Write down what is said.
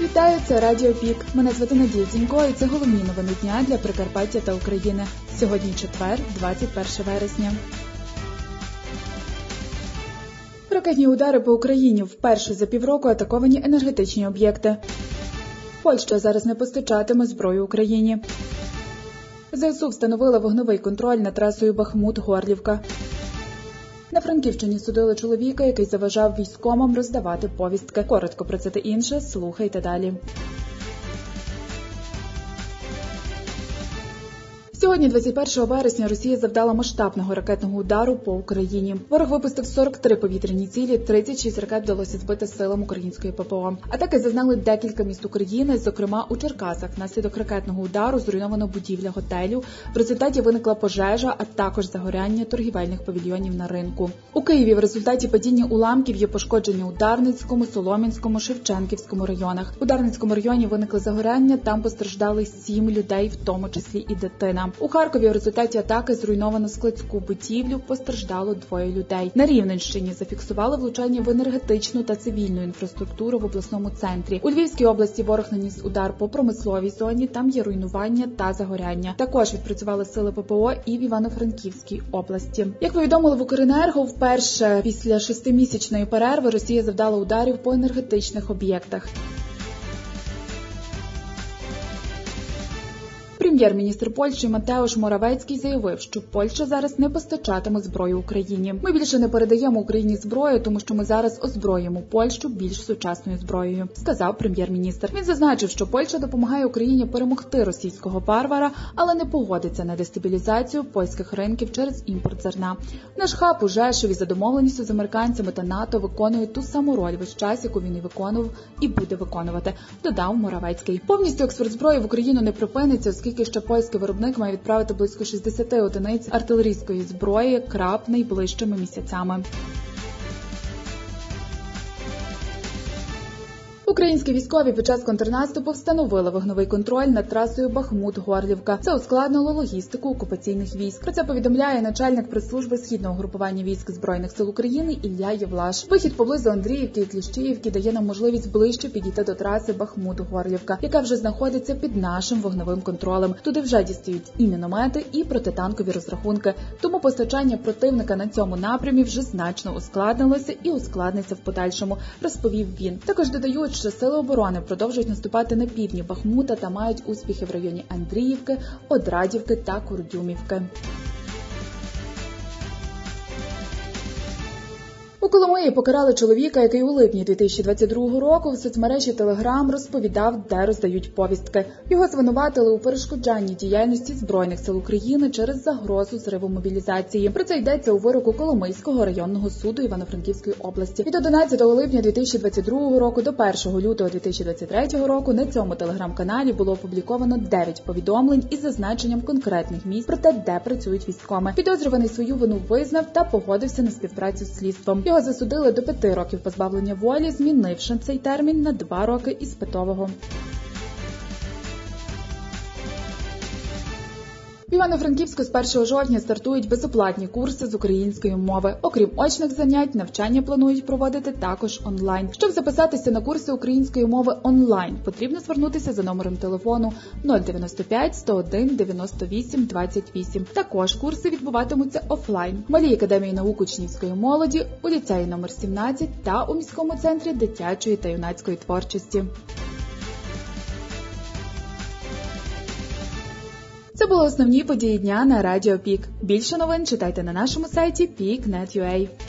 Вітаю, це Радіо Пік. Мене звати Надія Дзінько і це головні новини дня для Прикарпаття та України. Сьогодні четвер, 21 вересня. Ракетні удари по Україні. Вперше за півроку атаковані енергетичні об'єкти. Польща зараз не постачатиме зброю Україні. ЗСУ встановила вогневий контроль над трасою Бахмут-Горлівка. На Франківщині судили чоловіка, який заважав військомам роздавати повістки. Коротко про це та інше слухайте далі. Сьогодні, 21 вересня, Росія завдала масштабного ракетного удару по Україні. Ворог випустив 43 повітряні цілі, 36 ракет вдалося збити силам української ППО. Атаки зазнали декілька міст України, зокрема у Черкасах. Внаслідок ракетного удару зруйновано будівля готелю. В результаті виникла пожежа, а також загоряння торгівельних павільйонів на ринку. У Києві в результаті падіння уламків є пошкодження у Дарницькому, Солом'янському, Шевченківському районах. У Дарницькому районі виникли загоряння, там постраждали 7 людей, в тому числі і дитина. У Харкові в результаті атаки зруйновано складську будівлю, постраждало 2 людей. На Рівненщині зафіксували влучання в енергетичну та цивільну інфраструктуру в обласному центрі. У Львівській області ворог наніс удар по промисловій зоні, там є руйнування та загоряння. Також відпрацювали сили ППО і в Івано-Франківській області. Як повідомили в Укренерго, вперше після 6-місячної перерви Росія завдала ударів по енергетичних об'єктах. Прем'єр-міністр Польщі Матеуш Моравецький заявив, що Польща зараз не постачатиме зброю Україні. Ми більше не передаємо Україні зброю, тому що ми зараз озброїмо Польщу більш сучасною зброєю, сказав прем'єр-міністр. Він зазначив, що Польща допомагає Україні перемогти російського варвара, але не погодиться на дестабілізацію польських ринків через імпорт зерна. Наш хаб у Жешові за домовленістю з американцями та НАТО виконує ту саму роль весь час, яку він і виконував, і буде виконувати, додав Моравецький. Повністю експорт зброї в Україну не припиниться, оскільки ще польський виробник має відправити близько 60 одиниць артилерійської зброї КРАП найближчими місяцями. Українські військові під час контрнаступу встановили вогневий контроль над трасою Бахмут-Горлівка. Це ускладнило логістику окупаційних військ. Про це повідомляє начальник прес-служби Східного групування військ Збройних сил України Ілля Євлаш. Вихід поблизу Андріївки і Кліщіївки дає нам можливість ближче підійти до траси Бахмут-Горлівка, яка вже знаходиться під нашим вогневим контролем. Туди вже дістають і міномети, і протитанкові розрахунки. Тому постачання противника на цьому напрямі вже значно ускладнилося і ускладниться в подальшому, розповів він. Також додають, що сили оборони продовжують наступати на півдні Бахмута та мають успіхи в районі Андріївки, Одрадівки та Курдюмівки. У Коломиї покарали чоловіка, який у липні 2022 року в соцмережі Telegram розповідав, де роздають повістки. Його звинуватили у перешкоджанні діяльності Збройних сил України через загрозу зриву мобілізації. Про це йдеться у вироку Коломийського районного суду Івано-Франківської області. Від 11 липня 2022 року до 1 лютого 2023 року на цьому телеграм-каналі було опубліковано 9 повідомлень із зазначенням конкретних місць про те, де працюють військкоми. Підозрюваний свою вину визнав та погодився на співпрацю з слідством. Його засудили до 5 років позбавлення волі, змінивши цей термін на 2 роки іспитового. В Івано-Франківську з 1 жовтня стартують безоплатні курси з української мови. Окрім очних занять, навчання планують проводити також онлайн. Щоб записатися на курси української мови онлайн, потрібно звернутися за номером телефону 095 101 98 28. Також курси відбуватимуться офлайн. В Малій академії наук учнівської молоді, у ліцеї номер 17 та у міському центрі дитячої та юнацької творчості. Це були основні події дня на Радіо Пік. Більше новин читайте на нашому сайті peak.net.ua.